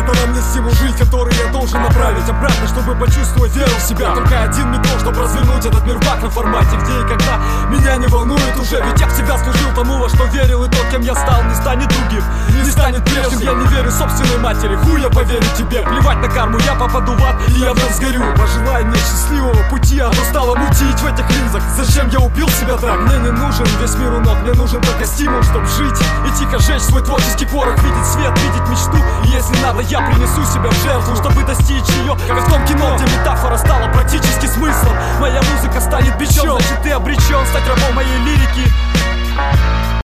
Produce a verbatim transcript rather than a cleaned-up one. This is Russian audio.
дала мне силу жить, который я должен направить обратно, чтобы почувствовать веру в себя. Только один метод, чтобы развернуть этот мир в вакном формате, где и когда меня не волнует уже. Ведь я всегда служил тому, во что верил, и тот, кем я стал, не станет другим, не станет прежним. Я не верю собственной матери, хуй я поверю тебе. Плевать на карму, я попаду в ад, и я в нем сгорю. Пожелай мне счастливого пути, а то стало мутить в этих линзах. Зачем я убил себя так? Мне не нужен весь мир у ног, мне нужен только стимул, чтоб жить и тихо жечь свой творческий порох. Видеть свет, видеть мечту, и если надо, я принесу себя в жертву, чтобы достичь ее. Как в том кино, где метафора стала практически смыслом. Моя музыка станет бичом, значит ты обречен стать рабом моей лирики.